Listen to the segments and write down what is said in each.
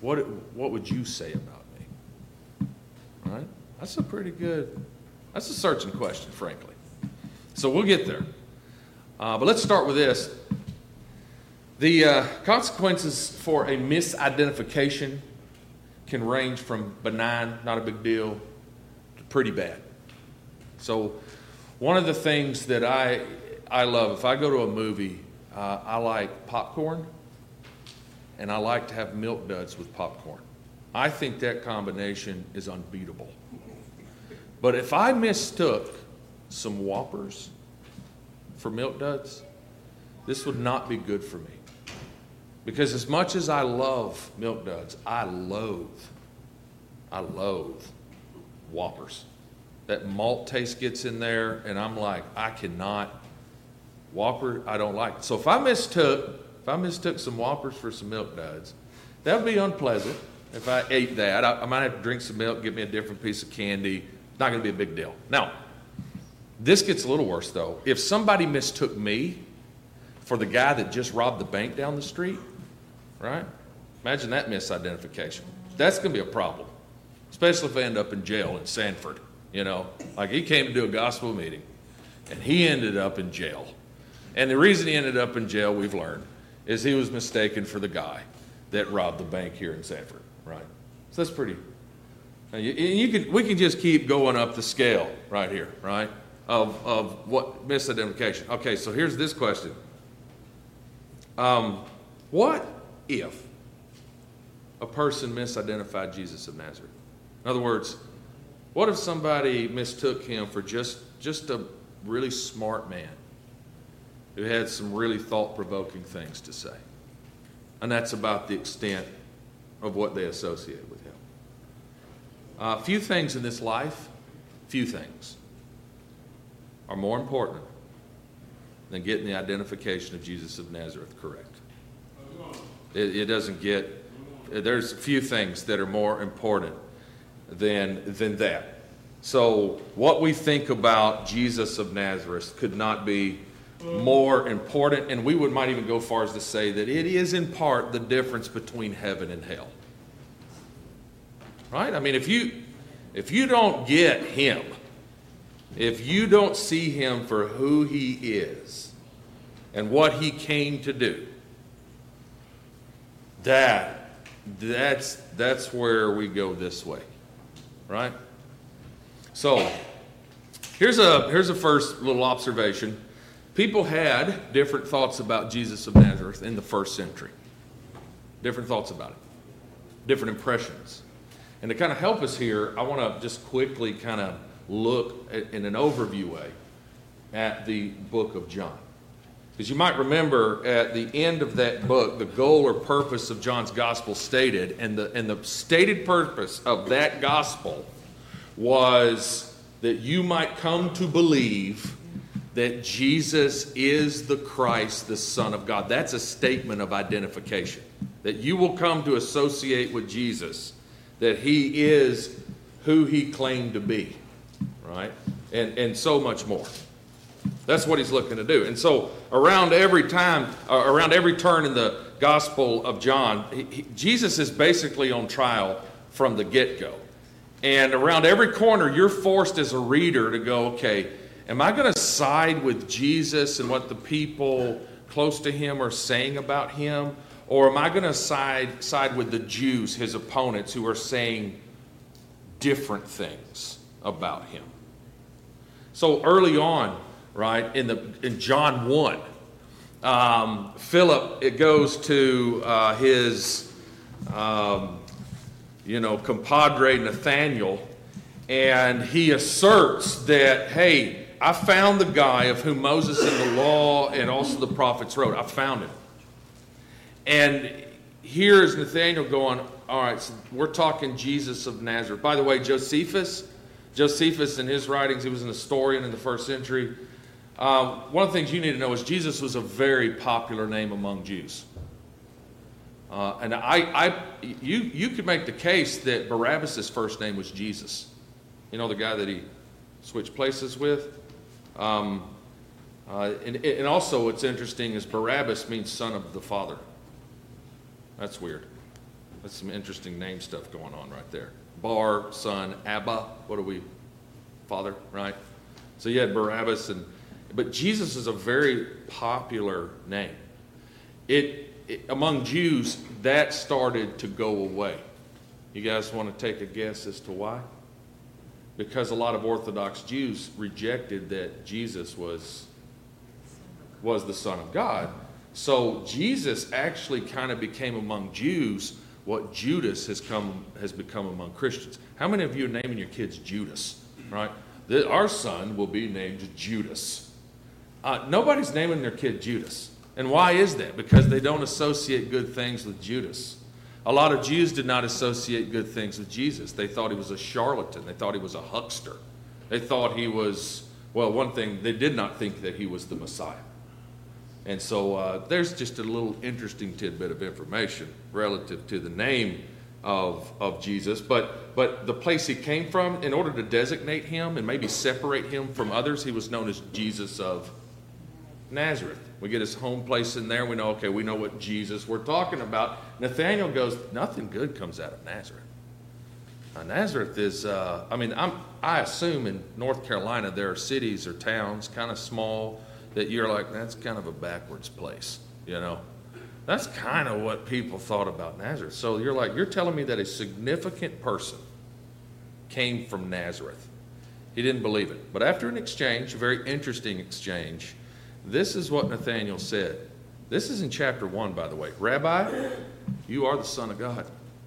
what would you say about me? Right? That's a searching question, frankly. So we'll get there. But let's start with this. The consequences for a misidentification can range from benign, not a big deal, to pretty bad. So one of the things that I love, if I go to a movie, I like popcorn, and I like to have Milk Duds with popcorn. I think that combination is unbeatable. But if I mistook some Whoppers for Milk Duds, this would not be good for me. Because as much as I love Milk Duds, I loathe Whoppers. That malt taste gets in there, and I'm like, I cannot. Whopper, I don't like it. So if I mistook some Whoppers for some Milk Duds, that would be unpleasant. If I ate that, I might have to drink some milk, get me a different piece of candy. It's not going to be a big deal. Now, this gets a little worse, though. If somebody mistook me for the guy that just robbed the bank down the street, right? Imagine that misidentification. That's going to be a problem, especially if I end up in jail in Sanford. Like he came to do a gospel meeting, and he ended up in jail. And the reason he ended up in jail, we've learned, is he was mistaken for the guy that robbed the bank here in Sanford, right? So that's pretty. We can just keep going up the scale right here, right? Of what misidentification. Okay, so here's this question. What if a person misidentified Jesus of Nazareth? In other words, what if somebody mistook him for just a really smart man who had some really thought-provoking things to say? And that's about the extent of what they associate with him. Few things in this life, are more important than getting the identification of Jesus of Nazareth correct. It doesn't get, there's a few things that are more important than that. So what we think about Jesus of Nazareth could not be more important, and we might even go far as to say that it is in part the difference between heaven and hell. Right? I mean, if you don't get him, if you don't see him for who he is and what he came to do, that's where we go this way, right? So here's a first little observation. People had different thoughts about Jesus of Nazareth in the first century. Different thoughts about it. Different impressions. And to kind of help us here, I want to just quickly kind of look in an overview way at the book of John. Because you might remember at the end of that book, the goal or purpose of John's gospel stated, and the stated purpose of that gospel was that you might come to believe that Jesus is the Christ, the Son of God. That's a statement of identification. That you will come to associate with Jesus, that he is who he claimed to be, right? And so much more. That's what he's looking to do. And so around every turn in the Gospel of John, Jesus is basically on trial from the get-go. And around every corner, you're forced as a reader to go, okay, am I going to side with Jesus and what the people close to him are saying about him? Or am I going to side with the Jews, his opponents, who are saying different things about him? So early on, right, in John 1, Philip, it goes to his, compadre Nathaniel, and he asserts that, hey, I found the guy of whom Moses in the law and also the prophets wrote. I found him. And here is Nathaniel going, all right, so we're talking Jesus of Nazareth. By the way, Josephus in his writings, he was an historian in the first century. One of the things you need to know is Jesus was a very popular name among Jews. And you could make the case that Barabbas' first name was Jesus. You know, the guy that he switched places with? And also what's interesting is Barabbas means son of the father. That's weird. That's some interesting name stuff going on right there. Bar, son, Abba. What are we? Father, right? So you had Barabbas, but Jesus is a very popular name. Among Jews, that started to go away. You guys want to take a guess as to why? Because a lot of Orthodox Jews rejected that Jesus was the Son of God. So Jesus actually kind of became among Jews what Judas has become among Christians. How many of you are naming your kids Judas? Right? Our son will be named Judas. Nobody's naming their kid Judas. And why is that? Because they don't associate good things with Judas. A lot of Jews did not associate good things with Jesus. They thought he was a charlatan. They thought he was a huckster. They thought he was, well, one thing, they did not think that he was the Messiah. And so there's just a little interesting tidbit of information relative to the name of Jesus. But the place he came from, in order to designate him and maybe separate him from others, he was known as Jesus of Nazareth. We get his home place in there. We know, okay, we know what Jesus we're talking about. Nathanael goes, nothing good comes out of Nazareth. Nazareth is, I assume in North Carolina there are cities or towns, kind of small, that you're like, that's kind of a backwards place, you know. That's kind of what people thought about Nazareth. So you're telling me that a significant person came from Nazareth. He didn't believe it. But after an exchange, a very interesting exchange, this is what Nathanael said. This is in chapter 1, by the way. Rabbi, you are the Son of God.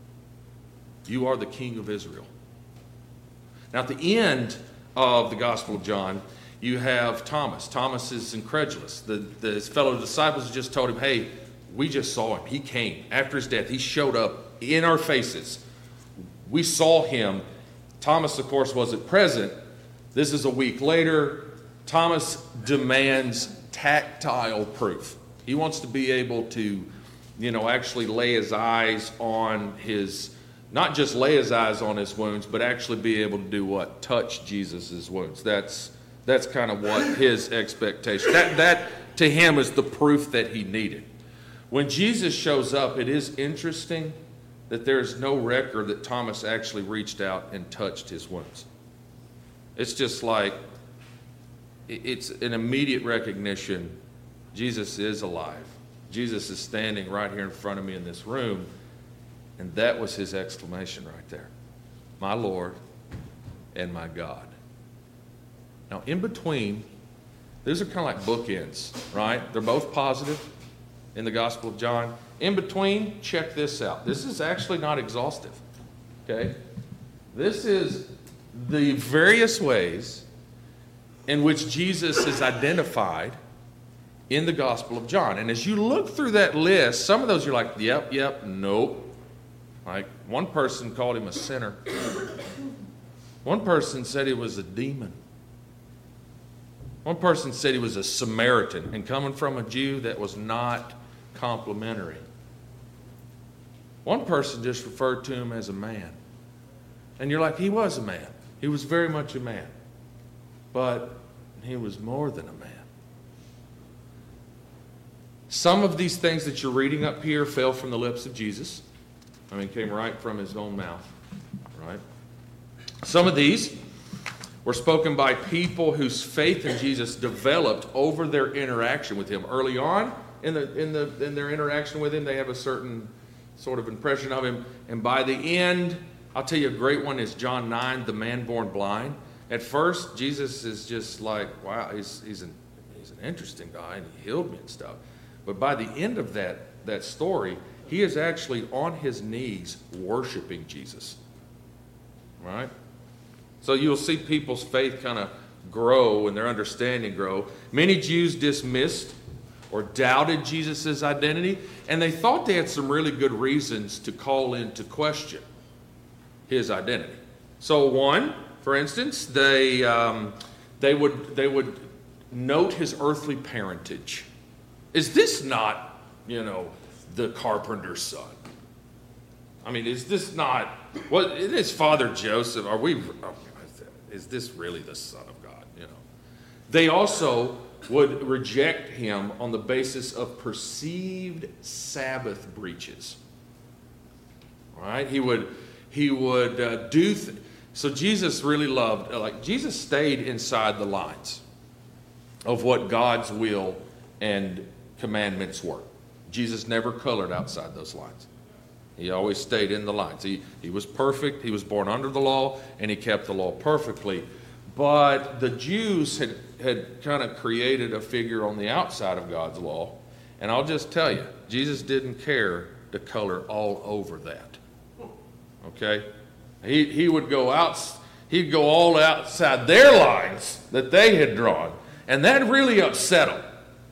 You are the King of Israel. Now, at the end of the Gospel of John, you have Thomas. Thomas is incredulous. His fellow disciples just told him, hey, we just saw him. He came. After his death, he showed up in our faces. We saw him. Thomas, of course, wasn't present. This is a week later. Thomas demands tactile proof. He wants to be able to, actually lay his eyes on not just lay his eyes on his wounds, but actually be able to do what? Touch Jesus' wounds. That's kind of what his expectation. That to him is the proof that he needed. When Jesus shows up, it is interesting that there's no record that Thomas actually reached out and touched his wounds. It's just like, it's an immediate recognition. Jesus is alive. Jesus is standing right here in front of me in this room. And that was his exclamation right there. My Lord and my God. Now, in between, these are kind of like bookends, right? They're both positive in the Gospel of John. In between, check this out. This is actually not exhaustive, okay? This is the various ways in which Jesus is identified in the Gospel of John. And as you look through that list, some of those you're like, yep, nope. Like one person called him a sinner. One person said he was a demon. One person said he was a Samaritan, and coming from a Jew, that was not complimentary. One person just referred to him as a man. And you're like, he was a man. He was very much a man. But he was more than a man. Some of these things that you're reading up here fell from the lips of Jesus. Came right from his own mouth, right? Some of these were spoken by people whose faith in Jesus developed over their interaction with him. Early on in their interaction with him, they have a certain sort of impression of him. And by the end, I'll tell you a great one is John 9, the man born blind. At first, Jesus is just like, wow, he's an interesting guy, and he healed me and stuff. But by the end of that story, he is actually on his knees worshiping Jesus, right? So you'll see people's faith kind of grow and their understanding grow. Many Jews dismissed or doubted Jesus' identity, and they thought they had some really good reasons to call into question his identity. So one, for instance, they would note his earthly parentage. Is this not, the carpenter's son? Is this not, it is Father Joseph? Is this really the Son of God? They also would reject him on the basis of perceived Sabbath breaches. right? He would so Jesus really loved, like Jesus stayed inside the lines of what God's will and commandments were. Jesus never colored outside those lines. He always stayed in the lines. He was perfect. He was born under the law, and he kept the law perfectly. But the Jews had kind of created a figure on the outside of God's law. And I'll just tell you, Jesus didn't care to color all over that. Okay? He would go out, he'd go all outside their lines that they had drawn. And that really upset them.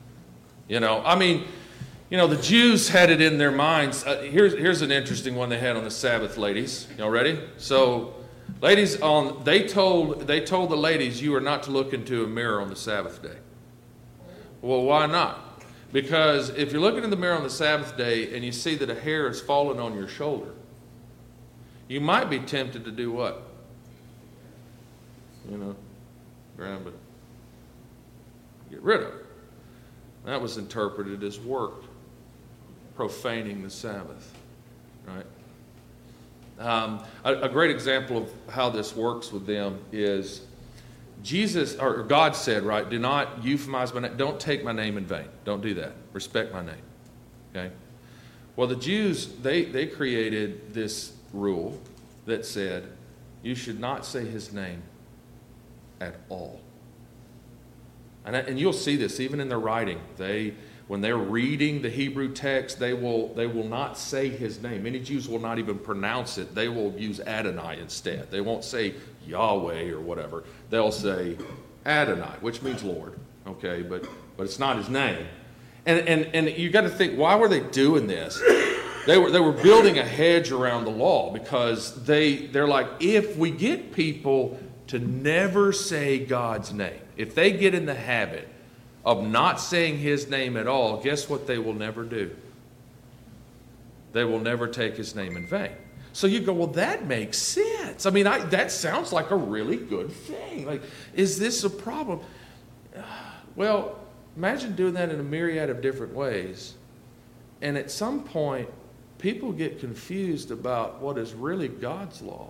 The Jews had it in their minds. Here's an interesting one they had on the Sabbath, ladies. Y'all ready? So, ladies, they told the ladies, you are not to look into a mirror on the Sabbath day. Well, why not? Because if you're looking in the mirror on the Sabbath day and you see that a hair is falling on your shoulder, you might be tempted to do what? Grab it. Get rid of it. That was interpreted as work, profaning the Sabbath, right? A great example of how this works with them is Jesus, or God said, right, do not euphemize my name. Don't take my name in vain. Don't do that. Respect my name, okay? Well, the Jews, they created this rule that said you should not say his name at all. And you'll see this even in their writing. When they're reading the Hebrew text, they will not say his name. Many Jews will not even pronounce it. They will use Adonai instead. They won't say Yahweh or whatever. They'll say Adonai, which means Lord. Okay, but it's not his name. And you got to think, why were they doing this? They were building a hedge around the law because they're like, if we get people to never say God's name, if they get in the habit of not saying his name at all, guess what they will never do? They will never take his name in vain. So you go, well, that makes sense. I mean, that sounds like a really good thing. Like, is this a problem? Well, imagine doing that in a myriad of different ways. And at some point, people get confused about what is really God's law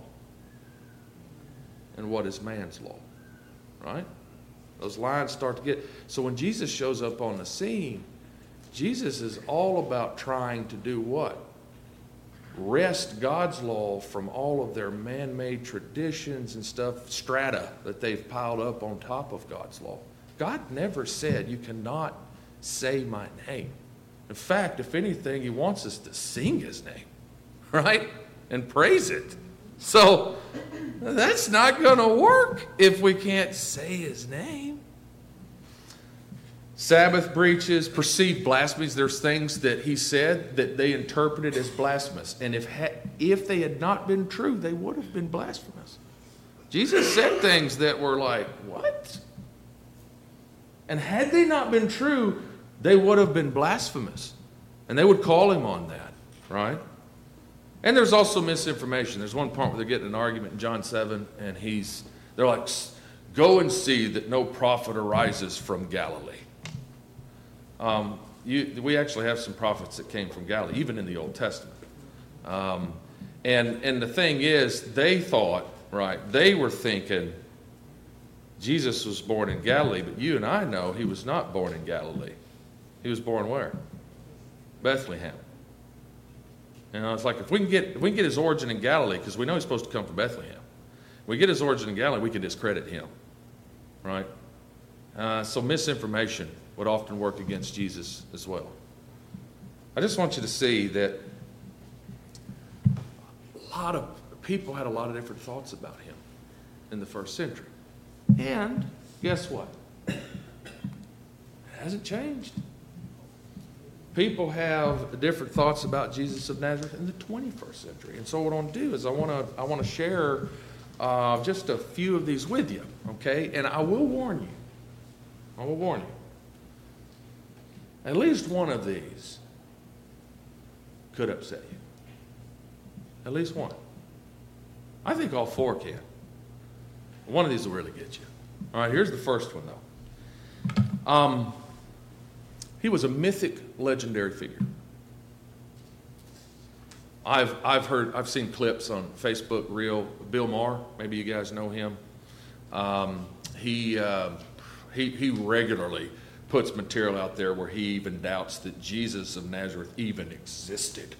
and what is man's law, right? Those lines start to get... So when Jesus shows up on the scene, Jesus is all about trying to do what? Wrest God's law from all of their man-made traditions and stuff, strata that they've piled up on top of God's law. God never said, you cannot say my name. In fact, if anything, he wants us to sing his name, right? And praise it. So that's not going to work if we can't say his name. Sabbath breaches, perceived blasphemies. There's things that he said that they interpreted as blasphemous. And if they had not been true, they would have been blasphemous. Jesus said things that were like, what? And had they not been true, they would have been blasphemous. And they would call him on that, right? And there's also misinformation. There's one part where they're getting an argument in John 7, and they're like, go and see that no prophet arises from Galilee. We actually have some prophets that came from Galilee, even in the Old Testament. And the thing is, they thought, right, they were thinking Jesus was born in Galilee, but you and I know he was not born in Galilee. He was born where? Bethlehem. It's like if we can get his origin in Galilee, because we know he's supposed to come from Bethlehem. If we get his origin in Galilee, we can discredit him, right? So misinformation would often work against Jesus as well. I just want you to see that a lot of people had a lot of different thoughts about him in the first century. And guess what? It hasn't changed. People have different thoughts about Jesus of Nazareth in the 21st century. And so what I want to do is I want to share just a few of these with you, okay? And I will warn you. At least one of these could upset you. At least one. I think all four can. One of these will really get you. All right, here's the first one, though. He was a mythic, legendary figure. I've seen clips on Facebook Reel. Bill Maher, maybe you guys know him. He regularly puts material out there where he even doubts that Jesus of Nazareth even existed.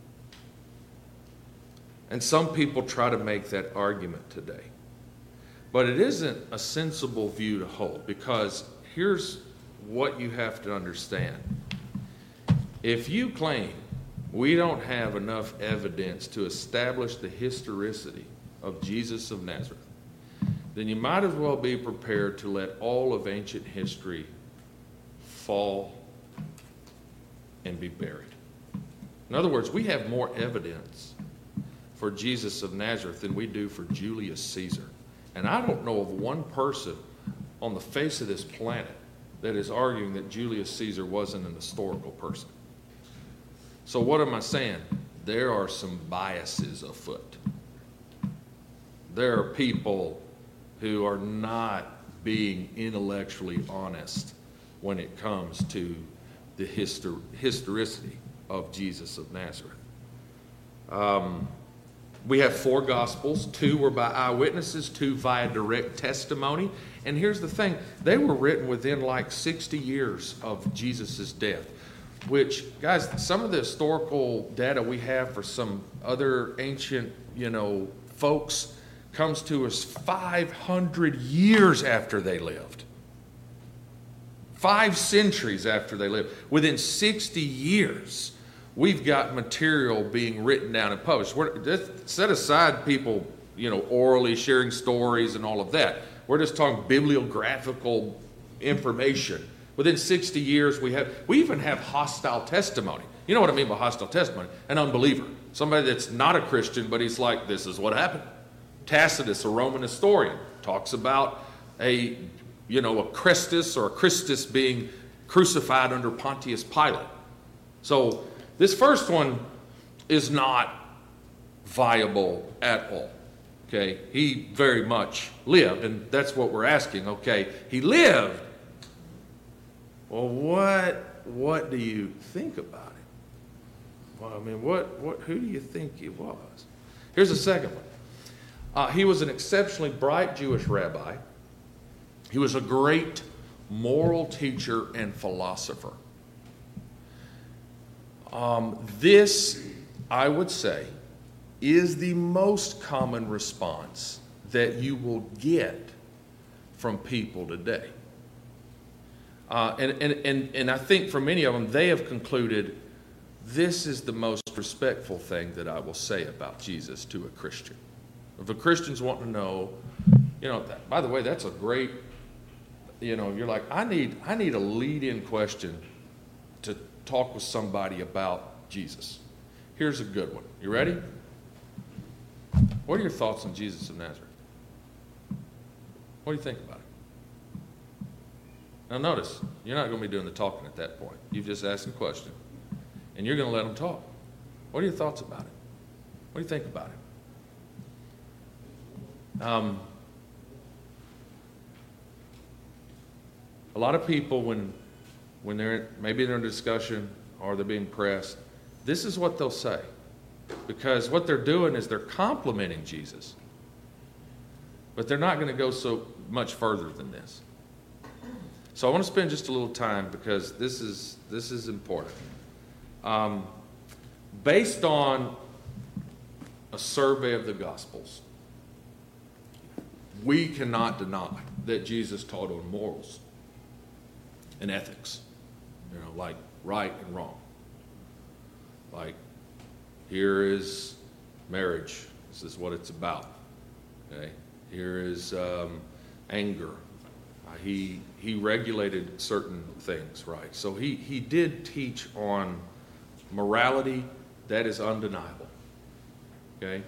And some people try to make that argument today. But it isn't a sensible view to hold, because here's what you have to understand. If you claim we don't have enough evidence to establish the historicity of Jesus of Nazareth, then you might as well be prepared to let all of ancient history fall and be buried. In other words, we have more evidence for Jesus of Nazareth than we do for Julius Caesar. And I don't know of one person on the face of this planet that is arguing that Julius Caesar wasn't an historical person. So what am I saying? There are some biases afoot. There are people who are not being intellectually honest when it comes to the historicity of Jesus of Nazareth. We have 4 Gospels. 2 were by eyewitnesses, 2 via direct testimony. And here's the thing. They were written within like 60 years of Jesus' death, which, guys, some of the historical data we have for some other ancient, folks comes to us 500 years after they lived. 5 centuries after they lived. Within 60 years, we've got material being written down and published. Set aside people, orally sharing stories and all of that. We're just talking bibliographical information. Within 60 years, we even have hostile testimony. You know what I mean by hostile testimony? An unbeliever. Somebody that's not a Christian, but he's like, this is what happened. Tacitus, a Roman historian, talks about a Christus or a Christus being crucified under Pontius Pilate. So this first one is not viable at all. Okay, he very much lived, and that's what we're asking. Okay, he lived. Well, what do you think about it? Well, I mean, who do you think he was? Here's the second one. He was an exceptionally bright Jewish rabbi. He was a great moral teacher and philosopher. This, I would say, is the most common response that you will get from people today. And I think for many of them, they have concluded this is the most respectful thing that I will say about Jesus to a Christian. If a Christian's wanting to know, by the way, that's a great, you're like, I need a lead-in question to talk with somebody about Jesus. Here's a good one. You ready? What are your thoughts on Jesus of Nazareth? What do you think about it? Now notice, you're not going to be doing the talking at that point. You've just asked a question, and you're going to let them talk. What are your thoughts about it? What do you think about it? A lot of people, when they're maybe they're in a discussion or they're being pressed, this is what they'll say, because what they're doing is they're complimenting Jesus, but they're not going to go so much further than this. So I want to spend just a little time, because this is important. Based on a survey of the Gospels, we cannot deny that Jesus taught on morals and ethics, like right and wrong. Like, here is marriage. This is what it's about. Okay? Here is anger. He regulated certain things, right? So he did teach on morality. That is undeniable. Okay?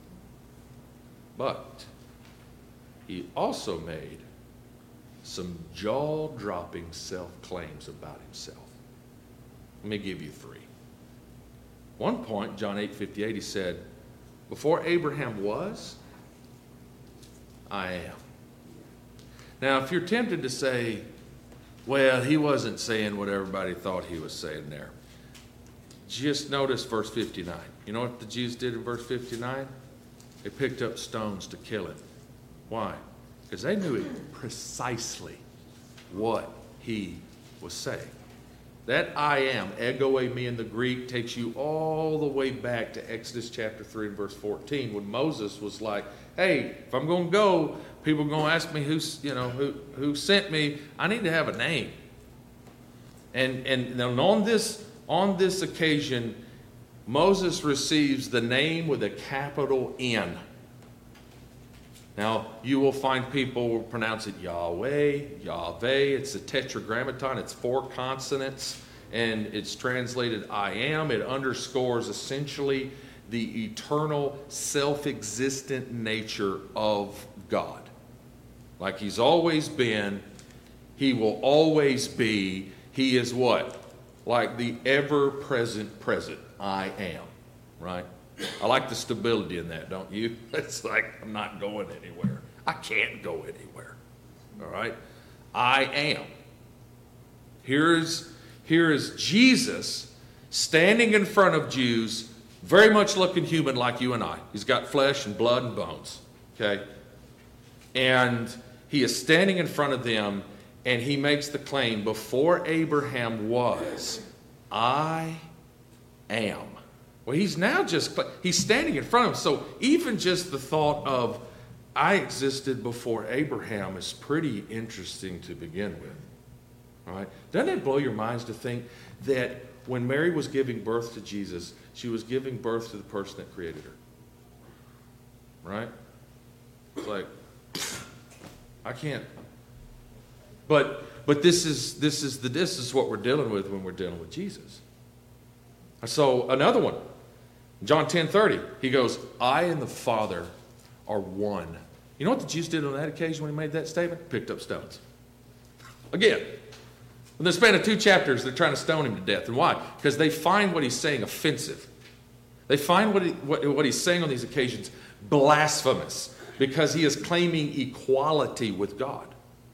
But he also made some jaw-dropping self-claims about himself. Let me give you 3. One point, John 8:58, he said, before Abraham was, I am. Now, if you're tempted to say, well, he wasn't saying what everybody thought he was saying there, just notice verse 59. You know what the Jews did in verse 59? They picked up stones to kill him. Why? Because they knew precisely what he was saying. That I am, ego eimi in the Greek, takes you all the way back to Exodus chapter 3 and verse 14, when Moses was like, hey, if I'm going to go, people are going to ask me who sent me. I need to have a name. And on this occasion, Moses receives the name with a capital N. Now, you will find people pronounce it Yahweh, Yahweh. It's a tetragrammaton. It's 4 consonants, and it's translated I am. It underscores essentially the eternal, self-existent nature of God. Like he's always been, he will always be. He is what? Like the ever-present present. I am, right? I like the stability in that, don't you? It's like I'm not going anywhere. I can't go anywhere. All right? I am. Here is Jesus standing in front of Jews, very much looking human like you and I. He's got flesh and blood and bones. Okay? And he is standing in front of them, and he makes the claim, before Abraham was, I am. Well, he's standing in front of him. So even just the thought of, I existed before Abraham is pretty interesting to begin with. All right? Doesn't it blow your minds to think that when Mary was giving birth to Jesus, she was giving birth to the person that created her? Right? It's like, I can't. But this is what we're dealing with when we're dealing with Jesus. So another one, John 10:30, he goes, I and the Father are one. You know what the Jews did on that occasion when he made that statement? Picked up stones. Again, in the span of 2 chapters, they're trying to stone him to death. And why? Because they find what he's saying offensive. They find what he's saying on these occasions blasphemous, because he is claiming equality with God.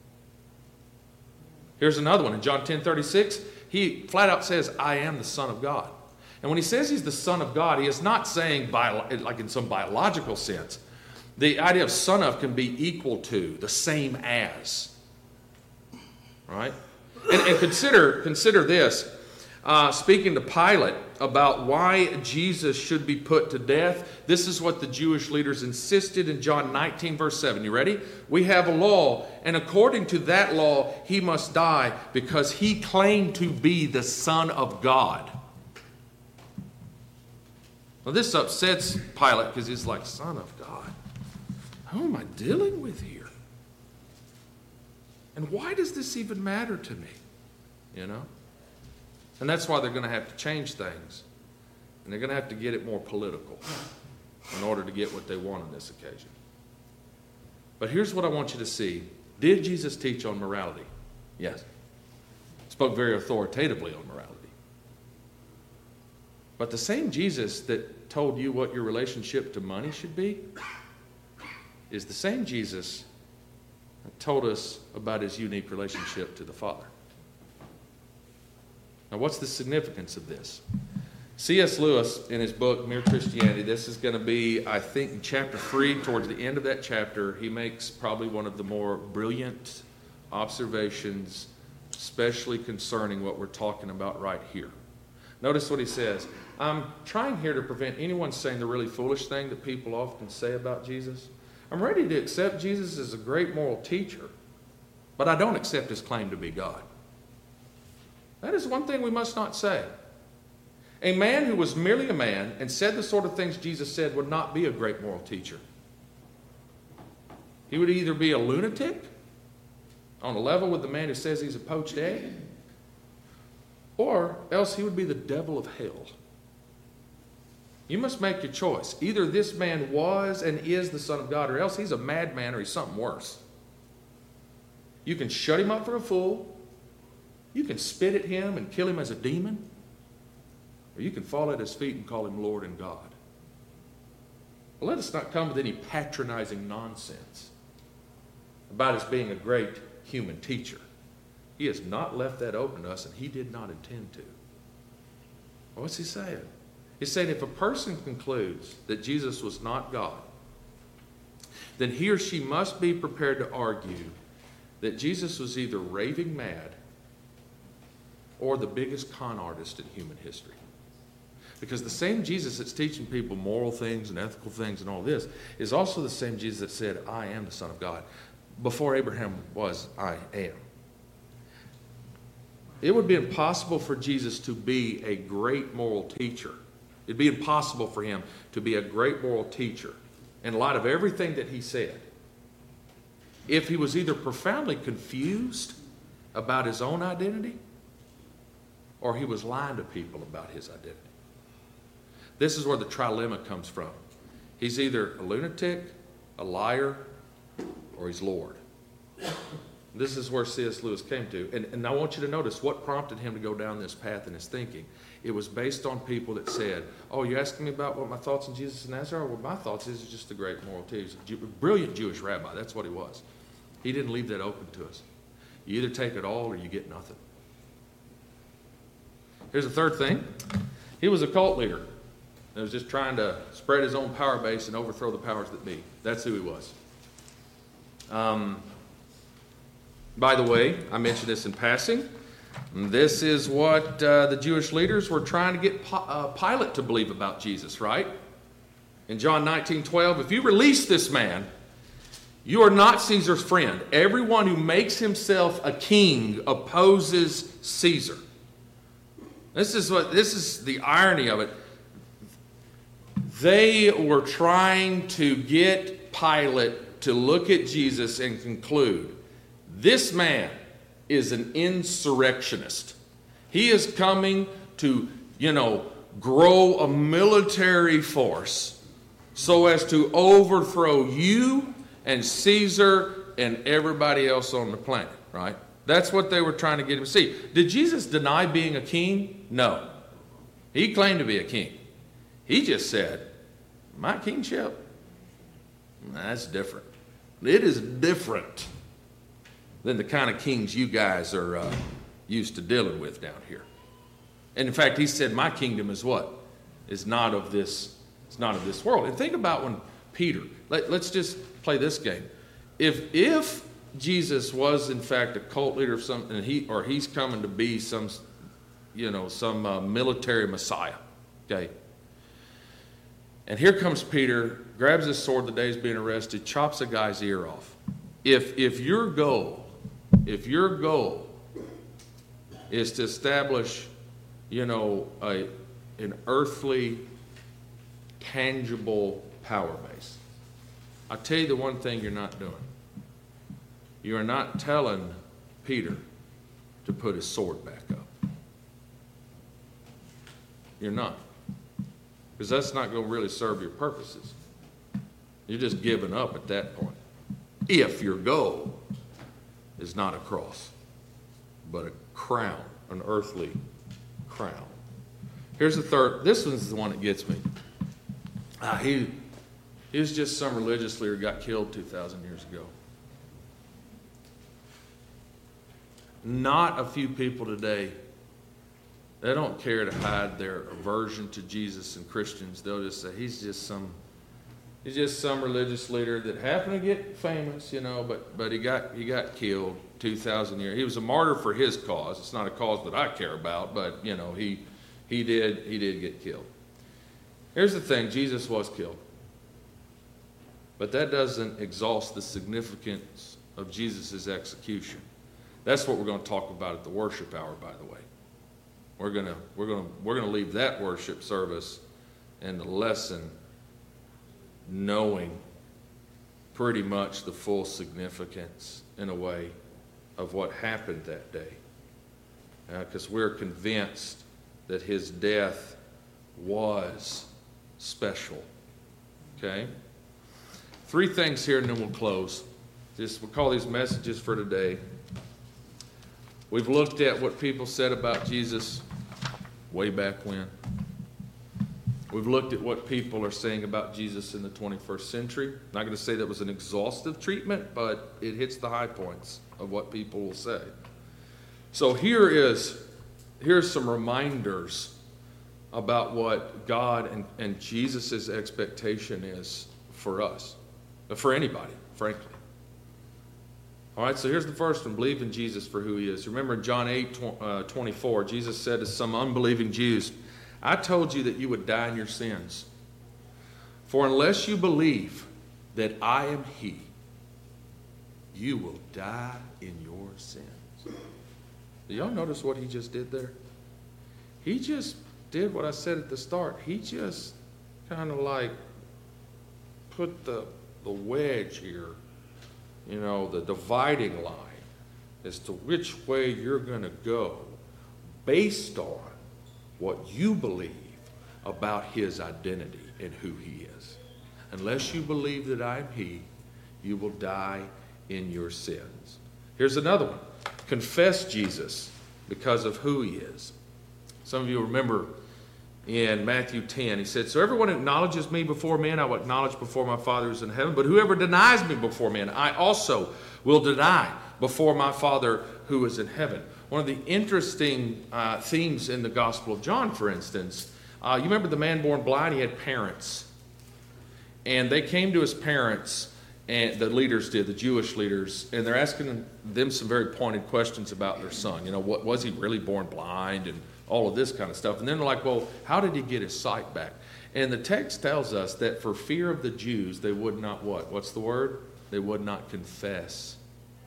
Here's another one. In John 10:36, he flat out says, I am the Son of God. And when he says he's the Son of God, he is not saying like in some biological sense. The idea of son of can be equal to, the same as. Right? And consider this. Speaking to Pilate about why Jesus should be put to death, this is what the Jewish leaders insisted in John 19, verse 7. You ready? We have a law, and according to that law, he must die because he claimed to be the Son of God. Now, this upsets Pilate because he's like, Son of God? Who am I dealing with here? And why does this even matter to me? You know? And that's why they're going to have to change things. And they're going to have to get it more political in order to get what they want on this occasion. But here's what I want you to see. Did Jesus teach on morality? Yes. Spoke very authoritatively on morality. But the same Jesus that told you what your relationship to money should be is the same Jesus that told us about his unique relationship to the Father. Now, what's the significance of this? C.S. Lewis, in his book, Mere Christianity, this is going to be, I think, in chapter 3, towards the end of that chapter, he makes probably one of the more brilliant observations, especially concerning what we're talking about right here. Notice what he says. I'm trying here to prevent anyone saying the really foolish thing that people often say about Jesus. I'm ready to accept Jesus as a great moral teacher, but I don't accept his claim to be God. That is one thing we must not say. A man who was merely a man and said the sort of things Jesus said would not be a great moral teacher. He would either be a lunatic on a level with the man who says he's a poached egg, or else he would be the devil of hell. You must make your choice. Either this man was and is the Son of God, or else he's a madman or he's something worse. You can shut him up for a fool. You can spit at him and kill him as a demon. Or you can fall at his feet and call him Lord and God. But let us not come with any patronizing nonsense about his being a great human teacher. He has not left that open to us, and he did not intend to. What's he saying? He's saying if a person concludes that Jesus was not God, then he or she must be prepared to argue that Jesus was either raving mad or the biggest con artist in human history. Because the same Jesus that's teaching people moral things and ethical things and all this is also the same Jesus that said, I am the Son of God. Before Abraham was, I am. It would be impossible for Jesus to be a great moral teacher. It'd be impossible for him to be a great moral teacher in light of everything that he said if he was either profoundly confused about his own identity or he was lying to people about his identity. This is where the trilemma comes from. He's either a lunatic, a liar, or he's Lord. This is where C.S. Lewis came to. And I want you to notice what prompted him to go down this path in his thinking. It was based on people that said, oh, you're asking me about what my thoughts on Jesus of Nazareth? Well, my thoughts is just a great moral teacher. Brilliant Jewish rabbi. That's what he was. He didn't leave that open to us. You either take it all or you get nothing. Here's the third thing. He was a cult leader that was just trying to spread his own power base and overthrow the powers that be. That's who he was. By the way, I mentioned this in passing. This is what the Jewish leaders were trying to get Pilate to believe about Jesus, right? In John 19:12, if you release this man, you are not Caesar's friend. Everyone who makes himself a king opposes Caesar. This is the irony of it. They were trying to get Pilate to look at Jesus and conclude, this man is an insurrectionist. He is coming to, grow a military force so as to overthrow you and Caesar and everybody else on the planet, right? That's what they were trying to get him to see. Did Jesus deny being a king? No. He claimed to be a king. He just said, my kingship, that's different. It is different than the kind of kings you guys are used to dealing with down here. And in fact, he said, my kingdom is what? Is not of this, it's not of this world. And think about when Peter, let's just play this game. If Jesus was in fact a cult leader of some, and he's coming to be some military messiah, okay? And here comes Peter, grabs his sword the day he's being arrested, chops a guy's ear off. If your goal is to establish, an earthly, tangible power base, I'll tell you the one thing you're not doing. You are not telling Peter to put his sword back up. You're not. Because that's not going to really serve your purposes. You're just giving up at that point. If your goal is not a cross, but a crown, an earthly crown. Here's the third. This one's the one that gets me. He was just some religious leader who got killed 2,000 years ago. Not a few people today, they don't care to hide their aversion to Jesus and Christians. They'll just say, he's just some religious leader that happened to get famous, but he got killed 2,000 years. He was a martyr for his cause. It's not a cause that I care about, but he did get killed. Here's the thing, Jesus was killed. But that doesn't exhaust the significance of Jesus' execution. That's what we're going to talk about at the worship hour, by the way. We're going to leave that worship service and the lesson knowing pretty much the full significance, in a way, of what happened that day. Because we're convinced that his death was special. Okay? 3 things here and then we'll close. We'll call these messages for today. We've looked at what people said about Jesus way back when. We've looked at what people are saying about Jesus in the 21st century. I'm not going to say that was an exhaustive treatment, but it hits the high points of what people will say. So here's some reminders about what God and Jesus' expectation is for us, for anybody, frankly. All right, so here's the first one. Believe in Jesus for who he is. Remember in John 8:24, Jesus said to some unbelieving Jews, I told you that you would die in your sins. For unless you believe that I am he, you will die in your sins. Do y'all notice what he just did there? He just did what I said at the start. He just kind of like put the wedge here, the dividing line as to which way you're going to go based on what you believe about his identity and who he is. Unless you believe that I am he, you will die in your sins. Here's another one. Confess Jesus because of who he is. Some of you remember in Matthew 10, he said, so everyone acknowledges me before men, I will acknowledge before my Father who's in heaven. But whoever denies me before men, I also will deny before my Father who is in heaven. One of the interesting themes in the Gospel of John, for instance, you remember the man born blind? He had parents. And they came to his parents, and the leaders did, the Jewish leaders, and they're asking them some very pointed questions about their son. What was he really born blind and all of this kind of stuff. And then they're like, well, how did he get his sight back? And the text tells us that for fear of the Jews, they would not what? What's the word? They would not confess.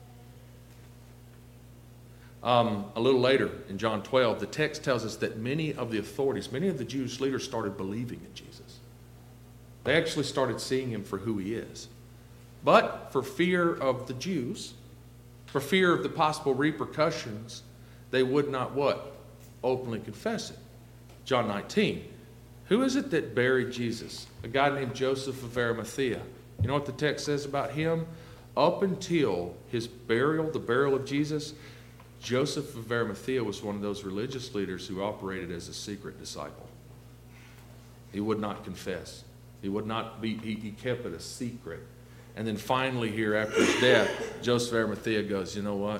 A little later in John 12, the text tells us that many of the authorities, many of the Jewish leaders started believing in Jesus. They actually started seeing him for who he is. But for fear of the Jews, for fear of the possible repercussions, they would not what? Openly confess it. John 19. Who is it that buried Jesus? A guy named Joseph of Arimathea. You know what the text says about him? Up until his burial, the burial of Jesus, Joseph of Arimathea was one of those religious leaders who operated as a secret disciple. He would not confess. He would not be, he kept it a secret. And then finally here after his death, Joseph of Arimathea goes, you know what?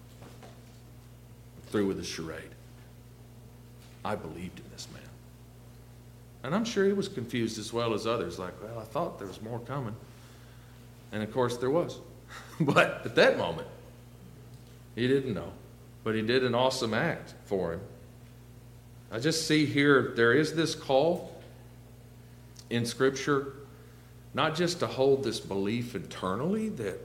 I'm through with the charade. I believed in this man. And I'm sure he was confused as well as others, like, well, I thought there was more coming. And of course there was. But at that moment, he didn't know. But he did an awesome act for him. I just see here, there is this call in Scripture, not just to hold this belief internally that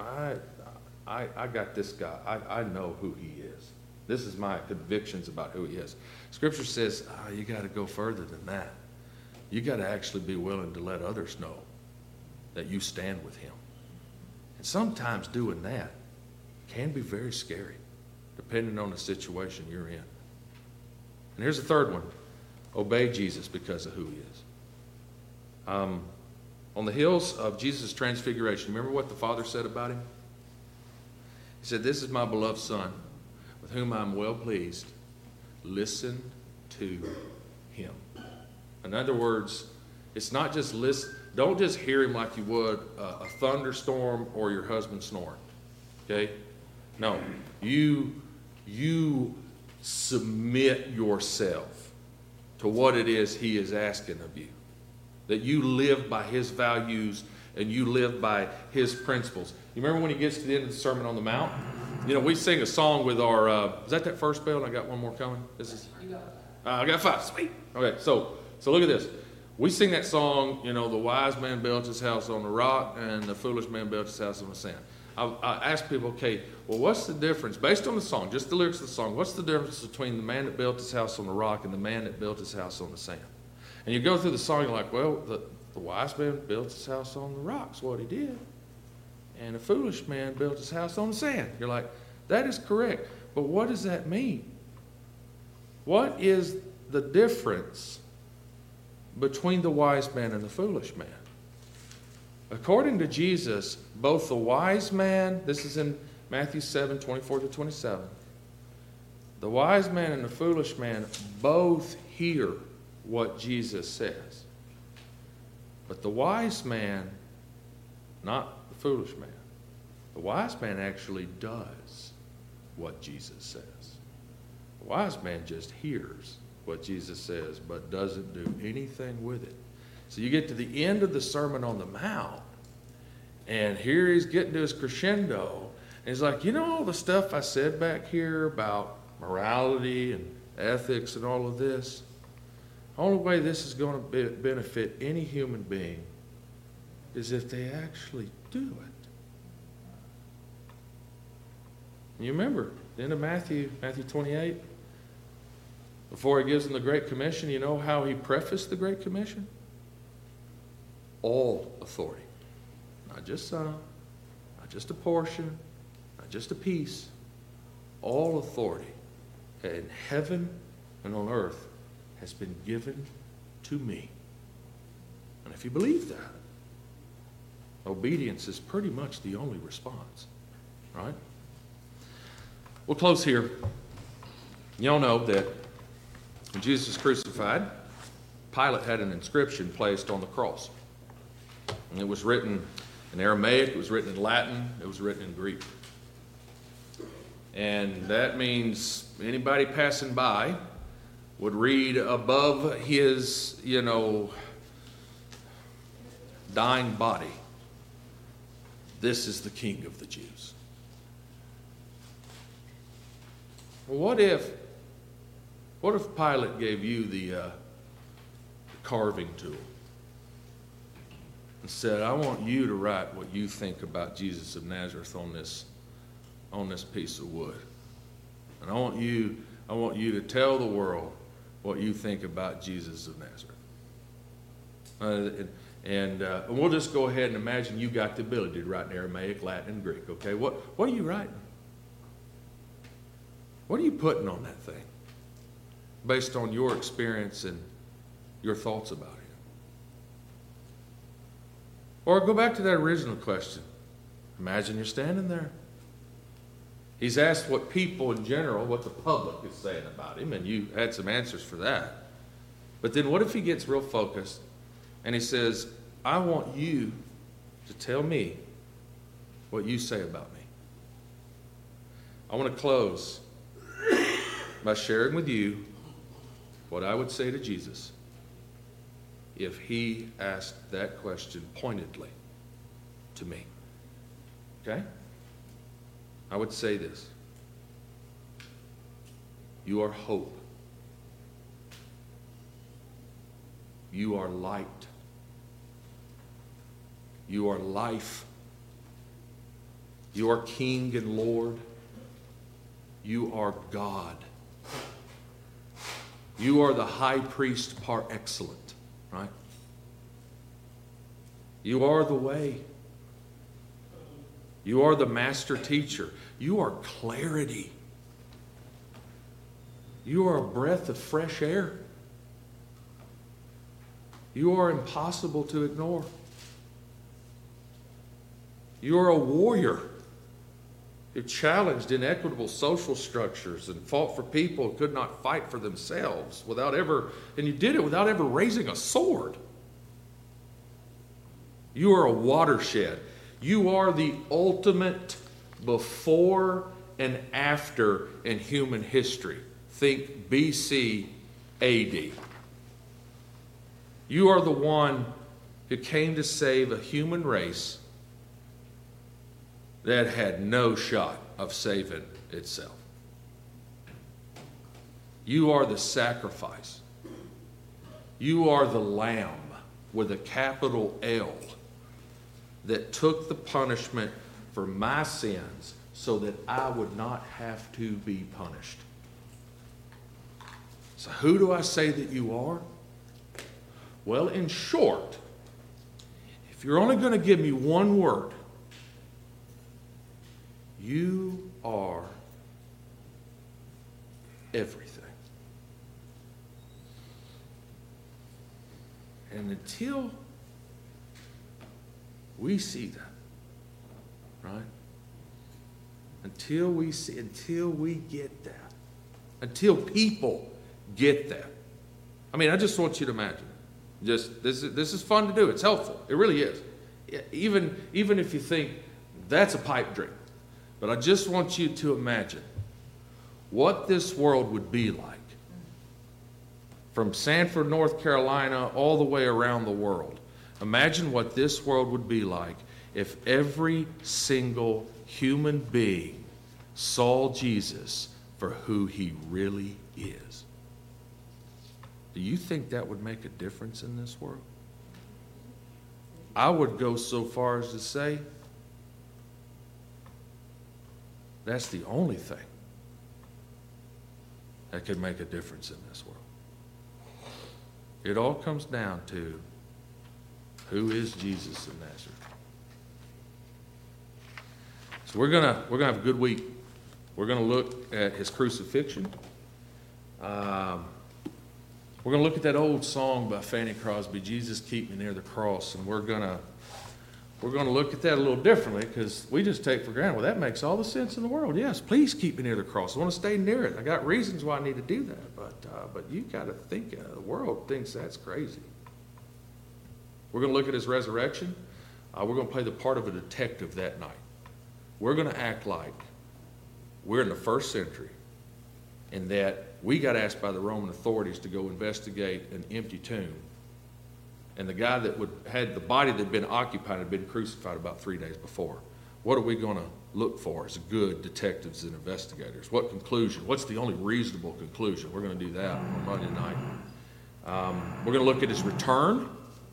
I got this guy. I know who he is. This is my convictions about who he is. Scripture says, you got to go further than that. You got to actually be willing to let others know that you stand with him. And sometimes doing that can be very scary, depending on the situation you're in. And here's the third one. Obey Jesus because of who he is. On the hills of Jesus' transfiguration, remember what the Father said about him? He said, this is my beloved Son, with whom I am well pleased. Listen to him. In other words, it's not just listen. Don't just hear him like you would a thunderstorm or your husband snoring. Okay? No. You submit yourself to what it is he is asking of you. That you live by his values and you live by his principles. You remember when he gets to the end of the Sermon on the Mount? We sing a song with our, is that first bell? And I got one more coming? I got 5. Sweet. Okay, so look at this. We sing that song, the wise man built his house on the rock and the foolish man built his house on the sand. I ask people, okay, well, what's the difference? Based on the song, just the lyrics of the song, what's the difference between the man that built his house on the rock and the man that built his house on the sand? And you go through the song, you're like, well, the wise man built his house on the rocks, what he did. And the foolish man built his house on the sand. You're like, that is correct. But what does that mean? What is the difference between the wise man and the foolish man? According to Jesus, both the wise man, this is in Matthew 7, 24 to 27, the wise man and the foolish man both hear what Jesus says. But the wise man, not the foolish man, the wise man actually does what Jesus says. The wise man just hears what Jesus says, but doesn't do anything with it. So you get to the end of the Sermon on the Mount, and here he's getting to his crescendo, and he's like, you know all the stuff I said back here about morality and ethics and all of this? The only way this is going to benefit any human being is if they actually do it. You remember, the end of Matthew 28, before he gives them the Great Commission, you know how he prefaced the Great Commission? All authority. Not just some, not just a portion, not just a piece. All authority in heaven and on earth has been given to me. And if you believe that, obedience is pretty much the only response, right? We'll close here. You all know that when Jesus was crucified, Pilate had an inscription placed on the cross. And it was written in Aramaic, it was written in Latin, it was written in Greek. And that means anybody passing by would read above his, dying body, "This is the King of the Jews." Well, what if Pilate gave you the carving tool and said, "I want you to write what you think about Jesus of Nazareth on this piece of wood, and I want you to tell the world what you think about Jesus of Nazareth." And we'll just go ahead and imagine you got the ability to write in Aramaic, Latin, and Greek. Okay, what are you writing? What are you putting on that thing based on your experience and your thoughts about him? Or go back to that original question. Imagine you're standing there. He's asked what people in general, what the public is saying about him, and you had some answers for that. But then what if he gets real focused and he says, "I want you to tell me what you say about me." I want to close by sharing with you what I would say to Jesus if he asked that question pointedly to me. Okay? I would say this: you are hope. You are light. You are life. You are King and Lord. You are God. You are the high priest par excellence, right? You are the way. You are the master teacher. You are clarity. You are a breath of fresh air. You are impossible to ignore. You are a warrior who challenged inequitable social structures and fought for people who could not fight for themselves and you did it without ever raising a sword. You are a watershed. You are the ultimate before and after in human history. Think BC AD. You are the one who came to save a human race that had no shot of saving itself. You are the sacrifice. You are the Lamb with a capital L that took the punishment for my sins so that I would not have to be punished. So who do I say that you are? Well, in short, if you're only going to give me one word, you are everything. And until we see that, right? Until we get that, until people get that. I mean, I just want you to imagine. This is fun to do. It's helpful. It really is. Even if you think that's a pipe dream. But I just want you to imagine what this world would be like from Sanford, North Carolina, all the way around the world. Imagine what this world would be like if every single human being saw Jesus for who he really is. Do you think that would make a difference in this world? I would go so far as to say that's the only thing that could make a difference in this world. It all comes down to, who is Jesus of Nazareth? So we're gonna have a good week. We're gonna look at his crucifixion. We're gonna look at that old song by Fanny Crosby, "Jesus Keep Me Near the Cross," and we're gonna look at that a little differently, because we just take for granted, well, that makes all the sense in the world. Yes, please keep me near the cross. I want to stay near it. I got reasons why I need to do that, but you got to think, the world thinks that's crazy. We're going to look at his resurrection. We're going to play the part of a detective that night. We're going to act like we're in the first century and that we got asked by the Roman authorities to go investigate an empty tomb. And the guy that had the body that had been occupied had been crucified about 3 days before. What are we going to look for as good detectives and investigators? What conclusion? What's the only reasonable conclusion? We're going to do that on Monday night. We're going to look at his return.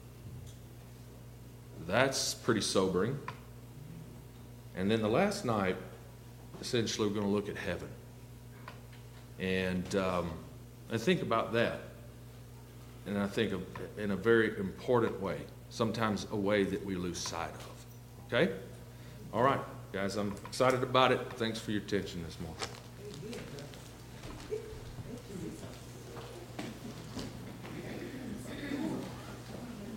That's pretty sobering. And then the last night, essentially, we're going to look at heaven. And think about that. And I think in a very important way, sometimes a way that we lose sight of. Okay? All right, guys, I'm excited about it. Thanks for your attention this morning.